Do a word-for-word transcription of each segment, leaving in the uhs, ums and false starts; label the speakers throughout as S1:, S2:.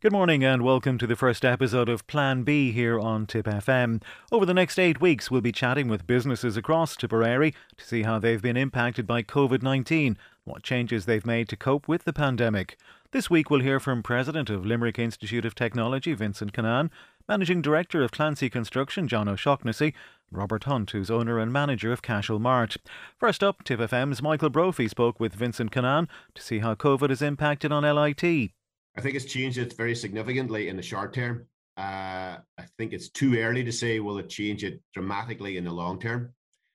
S1: Good morning and welcome to the first episode of Plan B here on Tip F M. Over the next eight weeks, we'll be chatting with businesses across Tipperary to see how they've been impacted by COVID nineteen, what changes they've made to cope with the pandemic. This week, we'll hear from President of Limerick Institute of Technology, Vincent Cannan, Managing Director of Clancy Construction, John O'Shaughnessy, Robert Hunt, who's owner and manager of Cashel Mart. First up, Tip F M's Michael Brophy spoke with Vincent Cannan to see how COVID has impacted on L I T.
S2: I think it's changed it very significantly in the short term. Uh, I think it's too early to say will it change it dramatically in the long term.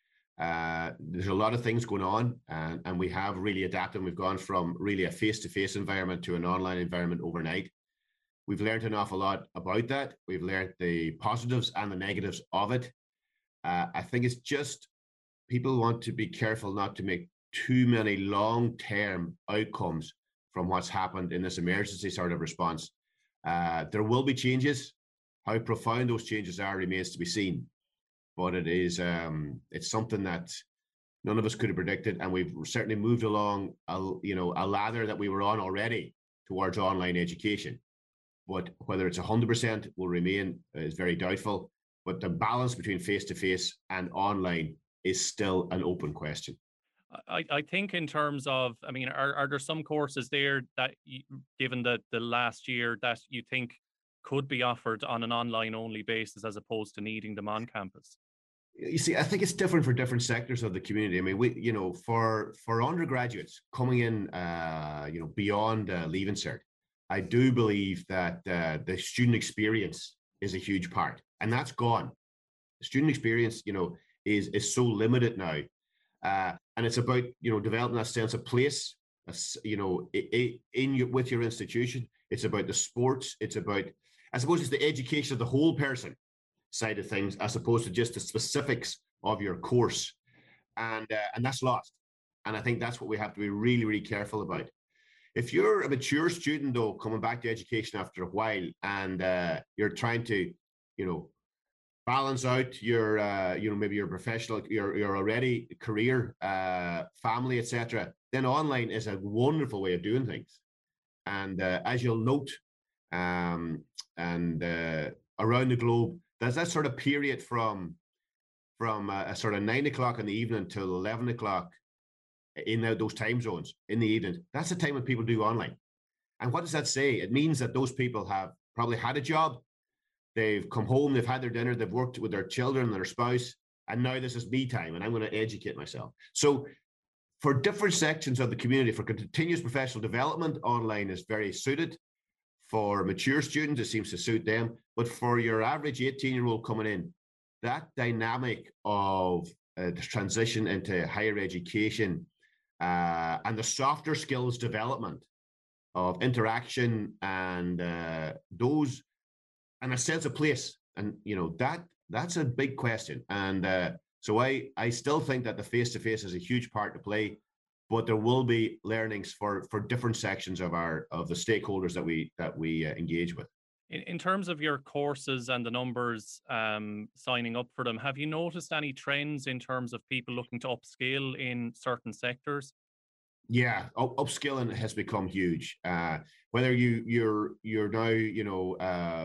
S2: Uh, there's a lot of things going on, and, and we have really adapted. We've gone from really a face-to-face environment to an online environment overnight. We've learned an awful lot about that. We've learned the positives and the negatives of it. Uh, I think it's just people want to be careful not to make too many long-term outcomes from what's happened in this emergency sort of response. Uh, there will be changes. How profound those changes are remains to be seen. But it is um, it's something that none of us could have predicted, and we've certainly moved along a, you know, a ladder that we were on already towards online education. But whether it's one hundred percent will remain is very doubtful. But the balance between face-to-face and online is still an open question.
S3: I, I think in terms of, I mean, are, are there some courses there that, you, given the, the last year, that you think could be offered on an online only basis as opposed to needing them on campus?
S2: You see, I think it's different for different sectors of the community. I mean, we, you know, for for undergraduates coming in, uh, you know, beyond uh, Leaving Cert, I do believe that uh, the student experience is a huge part, and that's gone. The student experience, you know, is is so limited now. Uh, and it's about, you know, developing that sense of place, you know, in your, with your institution. It's about the sports. It's about, I suppose, it's the education of the whole person side of things, as opposed to just the specifics of your course, and uh, and that's lost. And I think that's what we have to be really, really careful about. If you're a mature student, though, coming back to education after a while, and uh, you're trying to, you know, balance out your, uh, you know, maybe your professional, your, your already career, uh, family, et cetera, then online is a wonderful way of doing things. And uh, as you'll note, um, and uh, around the globe, there's that sort of period from from a, a sort of nine o'clock in the evening till eleven o'clock in those time zones in the evening. That's the time when people do online. And what does that say? It means that those people have probably had a job. They've come home, they've had their dinner, they've worked with their children, their spouse, and now this is me time, and I'm going to educate myself. So for different sections of the community, for continuous professional development, online is very suited. For mature students, it seems to suit them. But for your average eighteen-year-old coming in, that dynamic of uh, the transition into higher education uh, and the softer skills development of interaction and uh, those and a sense of place, and you know that that's a big question. And uh, so I I still think that the face-to-face is a huge part to play, but there will be learnings for for different sections of our of the stakeholders that we that we uh, engage with.
S3: In, in terms of your courses and the numbers um, signing up for them, have you noticed any trends in terms of people looking to upskill in certain sectors?
S2: Yeah, up- upskilling has become huge. Uh, whether you you're you're now you know. Uh,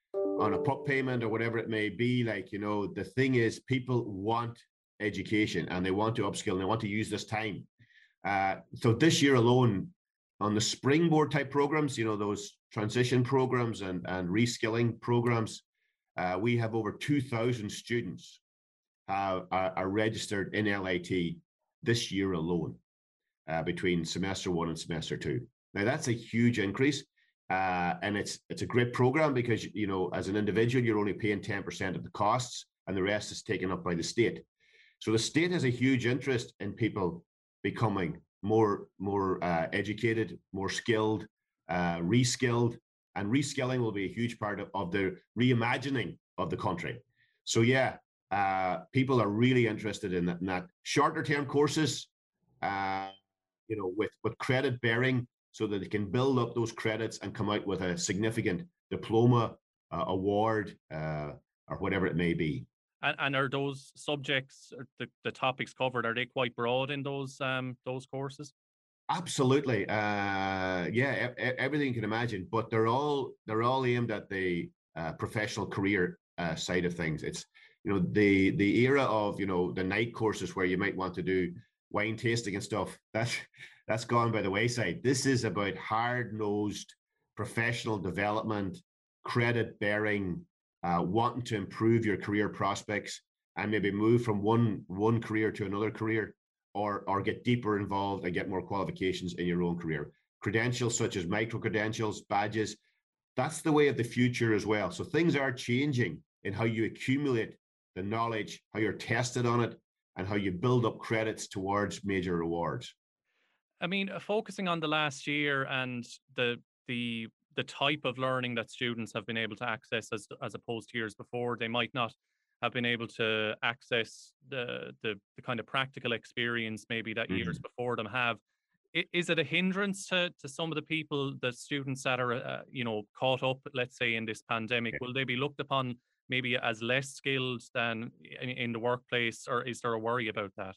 S2: on a pup payment or whatever it may be, like, you know, the thing is people want education and they want to upskill and they want to use this time. Uh, so this year alone on the springboard type programs, you know, those transition programs and, and reskilling programs, uh, we have over two thousand students uh, are, are registered in L I T this year alone uh, between semester one and semester two. Now that's a huge increase. Uh, and it's it's a great program because, you know, as an individual, you're only paying ten percent of the costs and the rest is taken up by the state. So the state has a huge interest in people becoming more, more uh, educated, more skilled, uh, reskilled, and reskilling will be a huge part of, of the reimagining of the country. So yeah, uh, people are really interested in that, in that. Shorter term courses, uh, you know, with, with credit bearing, so that they can build up those credits and come out with a significant diploma, uh, award, uh, or whatever it may be.
S3: And, and are those subjects, or the, the topics covered, are they quite broad in those um, those courses?
S2: Absolutely. Uh, yeah, e- e- everything you can imagine, but they're all they're all aimed at the uh, professional career uh, side of things. It's you know the the era of you know the night courses where you might want to do wine tasting and stuff. That's that's gone by the wayside. This is about hard nosed professional development, credit bearing, uh, wanting to improve your career prospects, and maybe move from one one career to another career, or or get deeper involved and get more qualifications in your own career. Credentials such as micro credentials, badges, that's the way of the future as well. So things are changing in how you accumulate the knowledge, how you're tested on it, and how you build up credits towards major rewards.
S3: I mean, uh, focusing on the last year and the the the type of learning that students have been able to access as as opposed to years before, they might not have been able to access the the, the kind of practical experience maybe that years
S2: Mhm.
S3: before them have. I- Is it a hindrance to, to some of the people, the students that are, uh, you know, caught up, let's say, in this pandemic? Will they be looked upon maybe as less skilled than in, in the workplace, or is there a worry about that?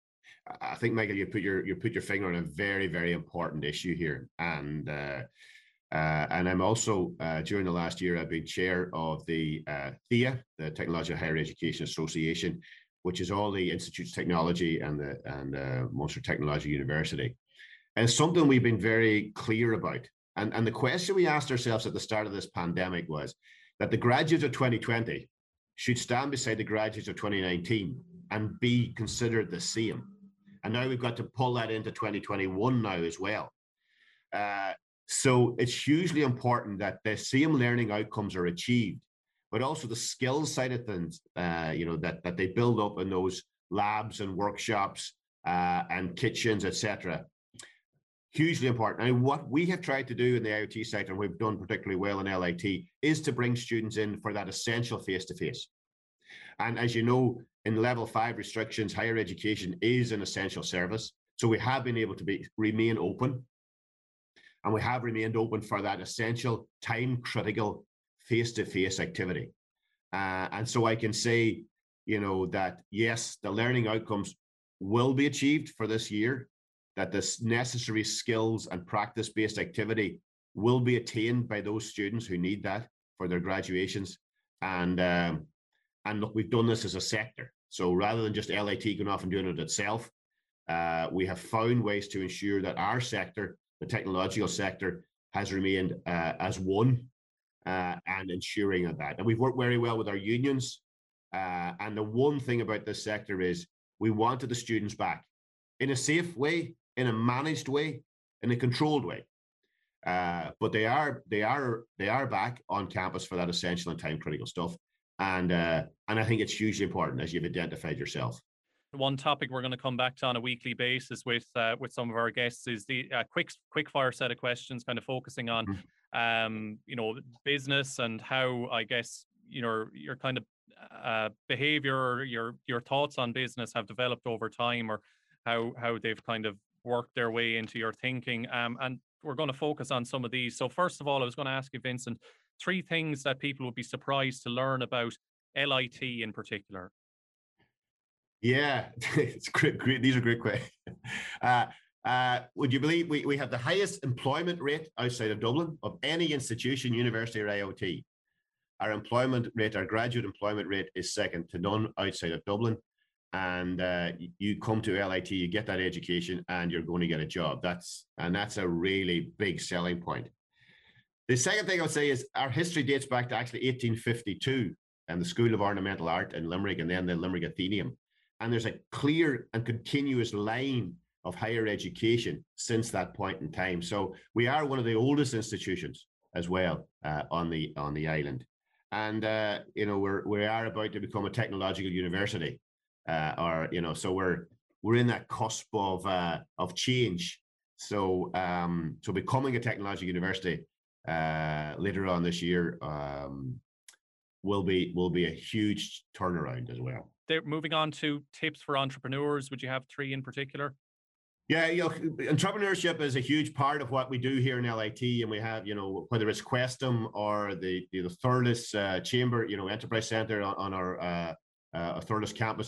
S2: I think, Michael, you put your you put your finger on a very, very important issue here, and uh, uh, and I'm also uh, during the last year I've been chair of the uh, THEA, the Technological Higher Education Association, which is all the institutes of technology and the and uh, Munster Technology University, and it's something we've been very clear about. And and the question we asked ourselves at the start of this pandemic was that the graduates of twenty twenty should stand beside the graduates of twenty nineteen and be considered the same. And now we've got to pull that into twenty twenty-one now as well. Uh, so it's hugely important that the same learning outcomes are achieved, but also the skills side of things, uh, you know, that, that they build up in those labs and workshops uh, and kitchens, et cetera. Hugely important. And what we have tried to do in the I O T sector, and we've done particularly well in L I T, is to bring students in for that essential face-to-face. And as you know, in level five restrictions, higher education is an essential service. So we have been able to be remain open, and we have remained open for that essential time critical face-to-face activity. Uh, and so I can say, you know, that yes, the learning outcomes will be achieved for this year, that this necessary skills and practice-based activity will be attained by those students who need that for their graduations. And um, and look, we've done this as a sector. So rather than just L I T going off and doing it itself, uh, we have found ways to ensure that our sector, the technological sector, has remained uh, as one uh, and ensuring of that. And we've worked very well with our unions. Uh, and the one thing about this sector is we wanted the students back in a safe way, in a managed way, in a controlled way. Uh, but they are they are they are back on campus for that essential and time critical stuff. And uh, and I think it's hugely important, as you've identified yourself.
S3: One topic we're going to come back to on a weekly basis with uh, with some of our guests is the uh, quick quick fire set of questions, kind of focusing on
S2: Mhm.
S3: um, you know, business and how, I guess, you know, your kind of uh, behavior, your your thoughts on business have developed over time, or how how they've kind of worked their way into your thinking. Um, and we're going to focus on some of these. So first of all, I was going to ask you, Vincent, three things that people would be surprised to learn about L I T in particular.
S2: Yeah, it's great, great. These are great questions. Uh, uh, would you believe we, we have the highest employment rate outside of Dublin of any institution, university, or I O T? Our employment rate, our graduate employment rate, is second to none outside of Dublin. And uh, you come to L I T, you get that education, and you're going to get a job. That's and that's a really big selling point. The second thing I would say is our history dates back to actually eighteen fifty-two and the School of Ornamental Art in Limerick, and then the Limerick Athenaeum. And there's a clear and continuous line of higher education since that point in time. So we are one of the oldest institutions as well uh, on the on the island. And uh, you know, we're we are about to become a technological university, uh, or you know, so we're we're in that cusp of uh, of change. So um, so becoming a technological university uh, later on this year um, will be will be a huge turnaround as well.
S3: They're moving on to tips for entrepreneurs. Would you have three in particular?
S2: Yeah, you know, entrepreneurship is a huge part of what we do here in L I T, and we have, you know, whether it's Questum or the the, the Thurles uh, Chamber, you know, Enterprise Centre on, on our uh, uh, Thurles campus,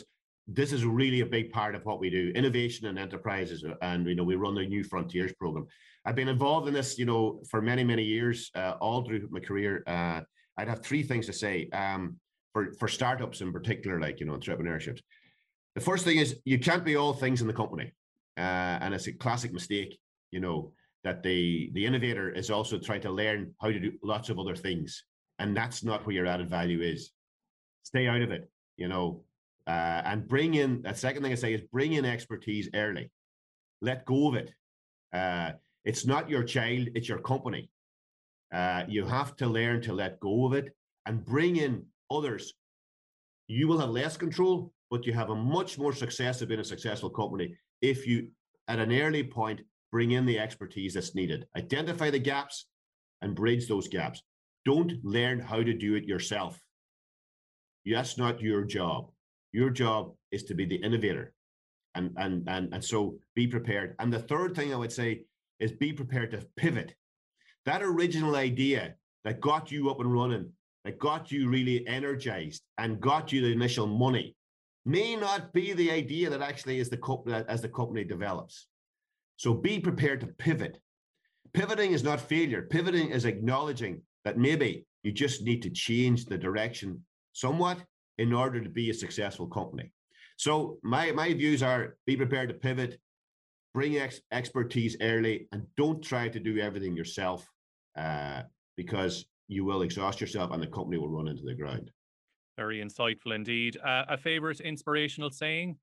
S2: this is really a big part of what we do, innovation and enterprises. And, you know, we run the New Frontiers program. I've been involved in this, you know, for many, many years, uh, all through my career. Uh, I'd have three things to say um, for, for startups in particular, like, you know, entrepreneurships. The first thing is you can't be all things in the company. Uh, and it's a classic mistake, you know, that the, the innovator is also trying to learn how to do lots of other things. And that's not where your added value is. Stay out of it, you know, uh, and bring in, the second thing I say is bring in expertise early. Let go of it. Uh, it's not your child, it's your company. Uh, you have to learn to let go of it and bring in others. You will have less control, but you have a much more success of being a successful company if you, at an early point, bring in the expertise that's needed. Identify the gaps and bridge those gaps. Don't learn how to do it yourself. That's not your job. Your job is to be the innovator. And, and, and, and so be prepared. And the third thing I would say is be prepared to pivot. That original idea that got you up and running, that got you really energized and got you the initial money may not be the idea that actually is the company as the company develops. So be prepared to pivot. Pivoting is not failure. Pivoting is acknowledging that maybe you just need to change the direction somewhat in order to be a successful company. So my, my views are be prepared to pivot, bring ex expertise early, and don't try to do everything yourself uh, because you will exhaust yourself and the company will run into the ground.
S3: Very insightful indeed. Uh, a favorite inspirational saying?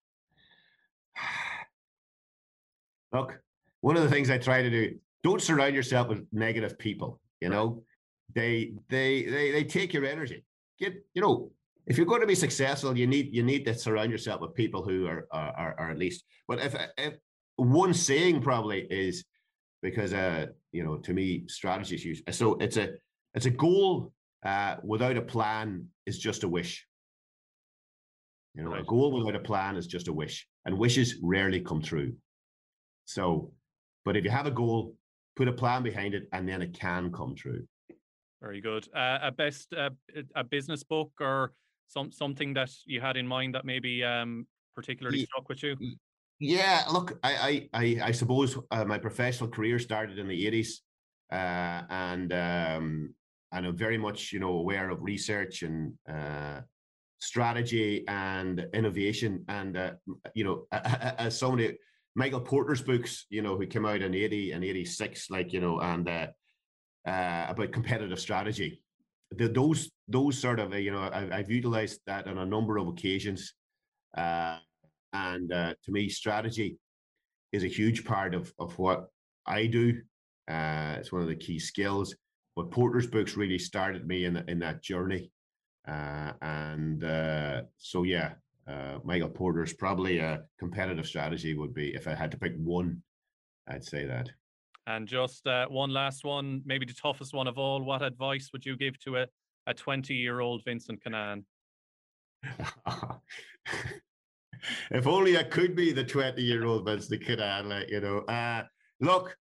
S2: Look, one of the things I try to do, don't surround yourself with negative people. You know, right. they, they, they, they take your energy. Get, you know, if you're going to be successful, you need, you need to surround yourself with people who are, are, are at least, but if, if one saying probably is because, uh, you know, to me, strategy is huge. So it's a, it's a goal uh, without a plan is just a wish. You know, right. A goal without a plan is just a wish, and wishes rarely come true. So, but if you have a goal, put a plan behind it, and then it can come true.
S3: Very good. Uh, a best, uh, a business book or some something that you had in mind that maybe um, particularly yeah. stuck with you?
S2: Yeah, look, I I I, I suppose uh, my professional career started in the eighties, uh, and um, and I'm very much you know aware of research and uh, strategy and innovation, and uh, you know as somebody. Michael Porter's books, you know, who came out in eighty and eighty-six, like, you know, and uh, uh, about competitive strategy. The, those, those sort of, uh, you know, I, I've utilized that on a number of occasions. Uh, and uh, to me, strategy is a huge part of, of what I do. Uh, it's one of the key skills. But Porter's books really started me in, the, in that journey. Uh, and uh, so, yeah. Uh, Michael Porter's probably a competitive strategy would be, if I had to pick one, I'd say that.
S3: And just uh, one last one, maybe the toughest one of all. What advice would you give to a, a twenty-year-old Vincent Kinane?
S2: If only I could be the twenty-year-old Vincent Kinane, like, you know. Uh, look,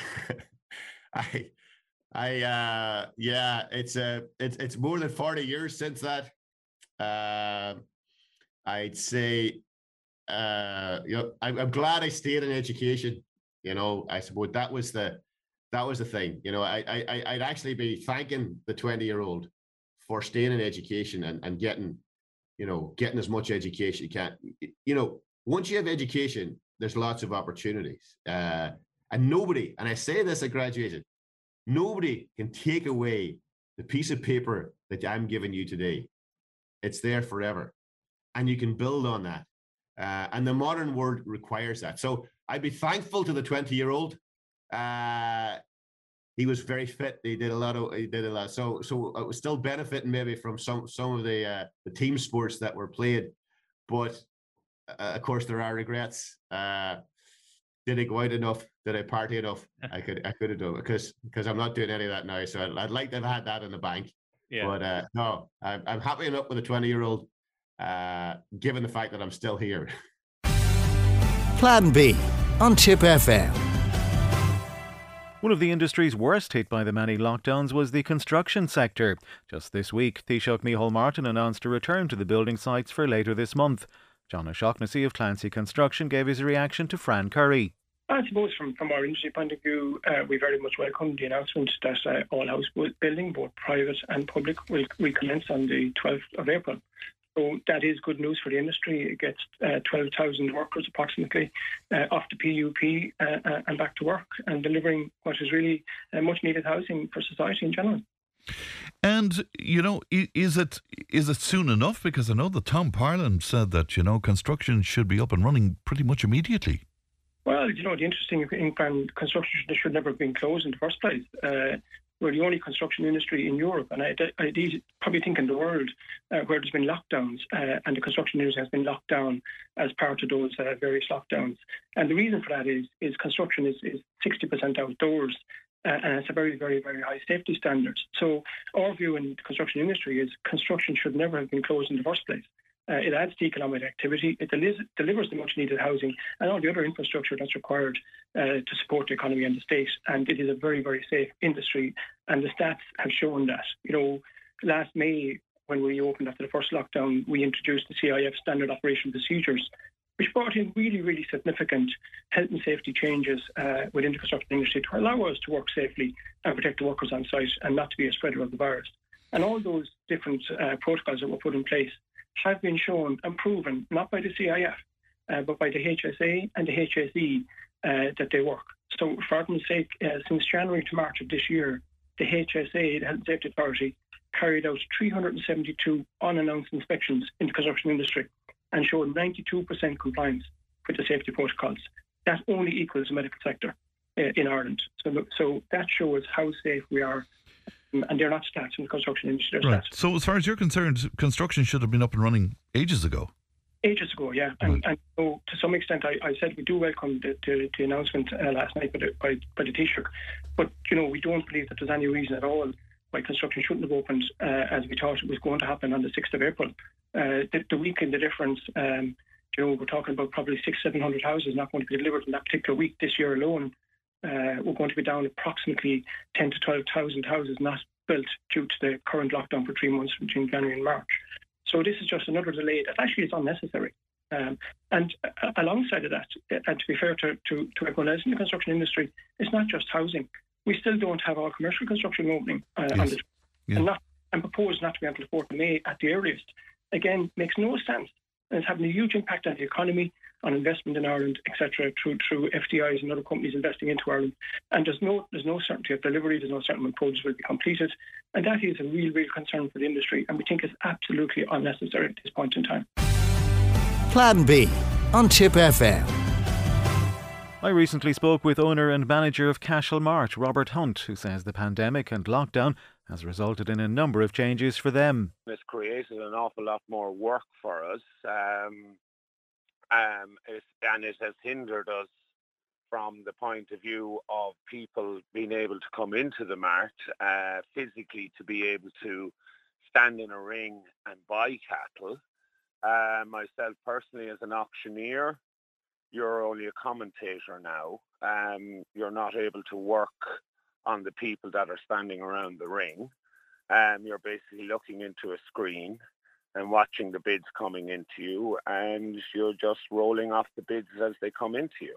S2: I, I, uh, yeah, it's a, it's it's more than forty years since that. Uh, I'd say, uh, you know, I'm, I'm glad I stayed in education. You know, I suppose that was the, that was the thing. You know, I, I, I'd actually be thanking the twenty-year-old for staying in education and, and getting, you know, getting as much education you can. You know, once you have education, there's lots of opportunities. Uh, and nobody, and I say this at graduation, nobody can take away the piece of paper that I'm giving you today. It's there forever. And you can build on that. Uh, and the modern world requires that. So I'd be thankful to the twenty-year-old. Uh, he was very fit. He did a lot of, he did a lot. So, so I was still benefiting maybe from some, some of the, uh, the team sports that were played. But uh, of course there are regrets. Uh, did I go out enough? Did I party enough? I could, I could have done it because, because I'm not doing any of that now. So I'd, I'd like to have had that in the bank. Yeah. But uh, no, I'm, I'm happy enough with a twenty-year-old. Uh, given the fact that I'm still here.
S4: Plan B on Tip F M.
S1: One of the industries worst hit by the many lockdowns was the construction sector. Just this week, Taoiseach Micheál Martin announced a return to the building sites for later this month. John O'Shaughnessy of Clancy Construction gave his reaction to Fran Curry.
S5: I suppose from, from our industry point of view, uh, we very much welcome the announcement that uh, all house building, both private and public, will recommence on the twelfth of April. So that is good news for the industry. It gets uh, twelve thousand workers approximately uh, off the P U P uh, uh, and back to work and delivering what is really uh, much needed housing for society in general.
S6: And, you know, is it is it soon enough? Because I know that Tom Parland said that, you know, construction should be up and running pretty much immediately.
S5: Well, you know, the interesting thing, Fran, construction should, should never have been closed in the first place. Uh, we're the only construction industry in Europe, and I, I, I probably think in the world, uh, where there's been lockdowns, uh, and the construction industry has been locked down as part of those uh, various lockdowns. And the reason for that is is construction is, is sixty percent outdoors, uh, and it's a very, very, very high safety standards. So our view in the construction industry is construction should never have been closed in the first place. Uh, it adds to economic activity, it delivers, delivers the much-needed housing and all the other infrastructure that's required uh, to support the economy and the state. And it is a very, very safe industry. And the stats have shown that. You know, last May, when we opened after the first lockdown, we introduced the C I F standard operation procedures, which brought in really, really significant health and safety changes uh, within the construction industry to allow us to work safely and protect the workers on site and not to be a spreader of the virus. And all those different uh, protocols that were put in place have been shown and proven, not by the C I F, uh, but by the H S A and the H S E, uh, that they work. So for argument's sake, uh, since January to March of this year, the H S A, the Health and Safety Authority, carried out three hundred seventy-two unannounced inspections in the construction industry and showed ninety-two percent compliance with the safety protocols. That only equals the medical sector uh, in Ireland. So, so that shows how safe we are. And they're not stats in the construction industry.
S6: Right.
S5: Stats.
S6: So as far as you're concerned, construction should have been up and running ages ago.
S5: Ages ago, yeah. And, right. and so to some extent, I, I said we do welcome the, the, the announcement uh, last night by the, by, by the Taoiseach. But, you know, we don't believe that there's any reason at all why construction shouldn't have opened uh, as we thought it was going to happen on the sixth of April. Uh, the, the week in the difference, um, you know, we're talking about probably six, seven hundred houses not going to be delivered in that particular week this year alone. Uh, we're going to be down approximately ten to twelve thousand houses not built due to the current lockdown for three months between January and March. So this is just another delay that actually is unnecessary. Um, and uh, alongside of that, and to be fair to, to, to everyone else in the construction industry, it's not just housing. We still don't have our commercial construction opening uh,
S6: yes.
S5: on the
S6: yeah. and,
S5: not, and proposed not to be until the fourth of May at the earliest. Again, makes no sense. And it's having a huge impact on the economy, on investment in Ireland, et cetera, through through F D Is and other companies investing into Ireland. And there's no there's no certainty of delivery, there's no certainty when projects will be completed. And that is a real, real concern for the industry. And we think it's absolutely unnecessary at this point in time.
S4: Plan B on Tip F M.
S1: I recently spoke with owner and manager of Cashel Mart, Robert Hunt, who says the pandemic and lockdown has resulted in a number of changes for them.
S7: It's created an awful lot more work for us, um, um, it's, and it has hindered us from the point of view of people being able to come into the mart uh, physically to be able to stand in a ring and buy cattle. Uh, myself personally as an auctioneer, you're only a commentator now. Um, you're not able to work on the people that are standing around the ring. Um, you're basically looking into a screen and watching the bids coming into you, and you're just rolling off the bids as they come into you.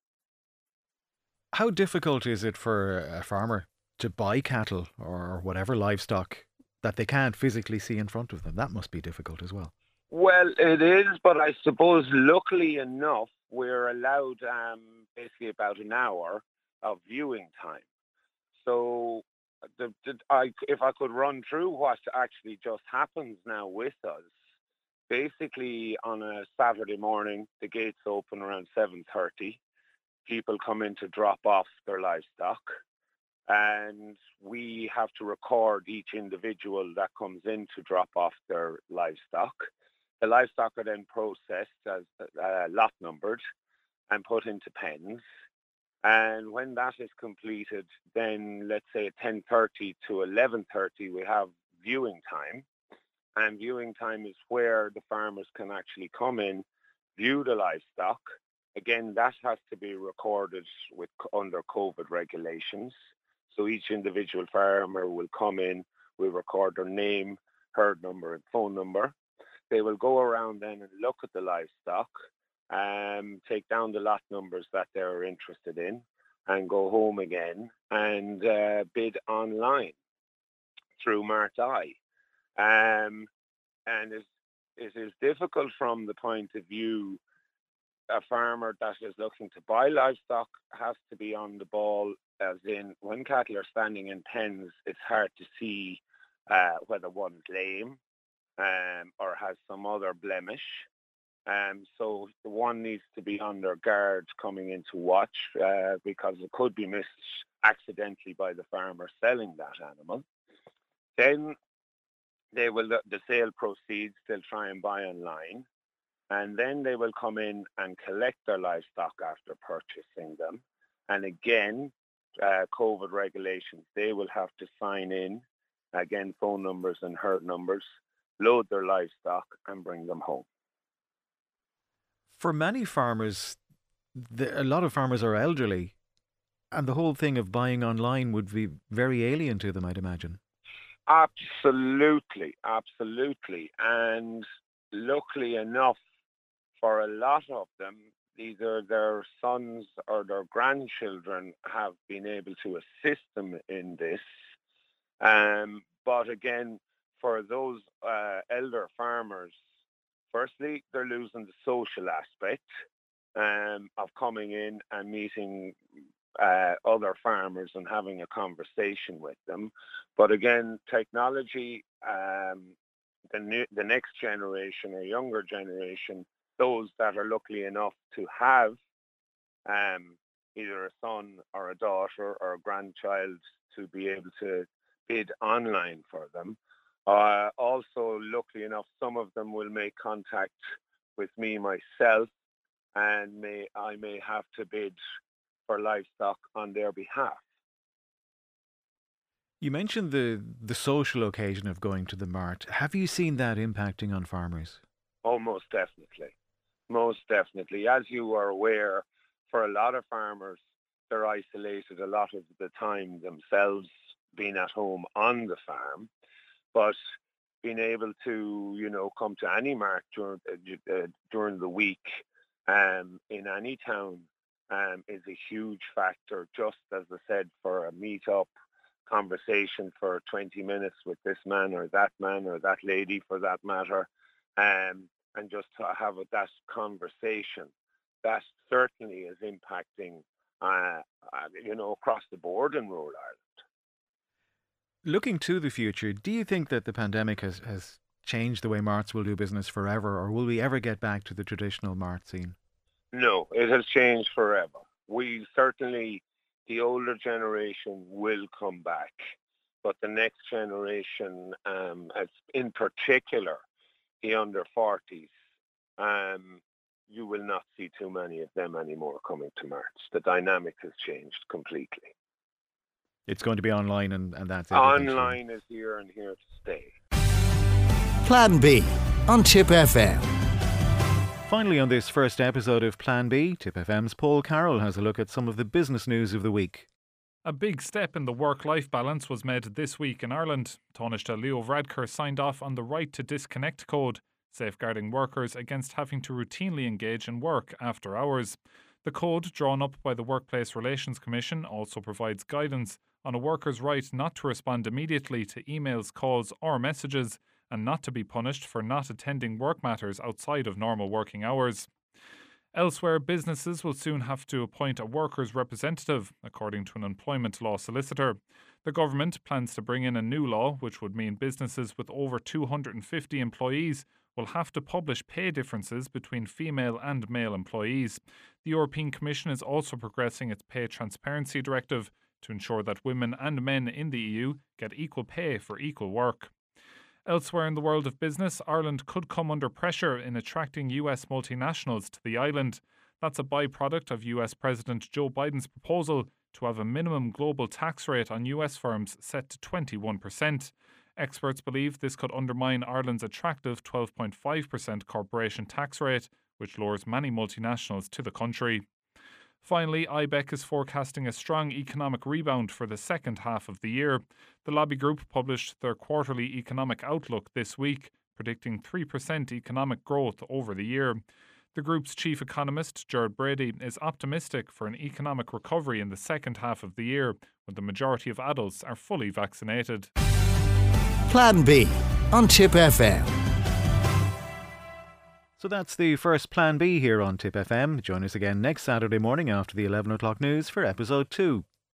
S1: How difficult is it for a farmer to buy cattle or whatever livestock that they can't physically see in front of them? That must be difficult as well.
S7: Well, it is, but I suppose luckily enough, we're allowed um, basically about an hour of viewing time. So the, the, I, if I could run through what actually just happens now with us, basically on a Saturday morning, the gates open around seven thirty. People come in to drop off their livestock, and we have to record each individual that comes in to drop off their livestock. The livestock are then processed as uh, lot numbered and put into pens. And when that is completed, then let's say at ten thirty to eleven thirty, we have viewing time. And viewing time is where the farmers can actually come in, view the livestock. Again, that has to be recorded with under COVID regulations. So each individual farmer will come in, will record their name, herd number and phone number. they will go around then and look at the livestock, um, take down the lot numbers that they're interested in, and go home again and uh, bid online through MartEye. Um, and it's, it is difficult from the point of view, a farmer that is looking to buy livestock has to be on the ball, as in when cattle are standing in pens, it's hard to see uh, whether one's lame um, or has some other blemish. Um, so the one needs to be on their guard coming in to watch uh, because it could be missed accidentally by the farmer selling that animal. Then they will, the sale proceeds, they'll try and buy online, and then they will come in and collect their livestock after purchasing them. And again, uh, COVID regulations, they will have to sign in, again, phone numbers and herd numbers, load their livestock and bring them home.
S1: For many farmers, the, a lot of farmers are elderly, and the whole thing of buying online would be very alien to them, I'd imagine.
S7: Absolutely, absolutely. And luckily enough, for a lot of them, either their sons or their grandchildren have been able to assist them in this. Um, but again, for those uh, elder farmers, firstly, they're losing the social aspect um, of coming in and meeting uh, other farmers and having a conversation with them. But again, technology, um, the, new, the next generation or younger generation, those that are lucky enough to have um, either a son or a daughter or a grandchild to be able to bid online for them. Uh, also, luckily enough, some of them will make contact with me myself, and may I may have to bid for livestock on their behalf.
S1: You mentioned the, the social occasion of going to the mart. Have you seen that impacting on farmers?
S7: Oh, most definitely. Most definitely. As you are aware, for a lot of farmers, they're isolated a lot of the time themselves, being at home on the farm. But being able to, you know, come to any mart during, uh, during the week um, in any town um, is a huge factor, just as I said, for a meet-up conversation for twenty minutes with this man or that man or that lady for that matter, um, and just to have that conversation. That certainly is impacting, uh, uh, you know, across the board in rural Ireland.
S1: Looking to the future, do you think that the pandemic has, has changed the way marts will do business forever, or will we ever get back to the traditional mart scene?
S7: No, it has changed forever. We certainly, the older generation will come back, but the next generation, um, as in particular, the under forties, um, you will not see too many of them anymore coming to marts. The dynamic has changed completely.
S1: It's going to be online and, and that's it.
S7: Online is here and here to stay.
S4: Plan B on Tip F M.
S1: Finally, on this first episode of Plan B, Tip F M's Paul Carroll has a look at some of the business news of the week.
S8: A big step in the work-life balance was made this week in Ireland. Taoiseach Leo Varadkar signed off on the Right to Disconnect Code, safeguarding workers against having to routinely engage in work after hours. The code, drawn up by the Workplace Relations Commission, also provides guidance on a worker's right not to respond immediately to emails, calls or messages, and not to be punished for not attending work matters outside of normal working hours. Elsewhere, businesses will soon have to appoint a workers' representative, according to an employment law solicitor. The government plans to bring in a new law, which would mean businesses with over two hundred fifty employees will have to publish pay differences between female and male employees. The European Commission is also progressing its Pay Transparency Directive to ensure that women and men in the E U get equal pay for equal work. Elsewhere in the world of business, Ireland could come under pressure in attracting U S multinationals to the island. That's a byproduct of U S President Joe Biden's proposal to have a minimum global tax rate on U S firms set to twenty-one percent. Experts believe this could undermine Ireland's attractive twelve point five percent corporation tax rate, which lures many multinationals to the country. Finally, I B E C is forecasting a strong economic rebound for the second half of the year. The lobby group published their quarterly economic outlook this week, predicting three percent economic growth over the year. The group's chief economist, Gerard Brady, is optimistic for an economic recovery in the second half of the year, when the majority of adults are fully vaccinated.
S4: Plan B on Tip F M.
S1: So that's the first Plan B here on Tip F M. Join us again next Saturday morning after the eleven o'clock news for episode two.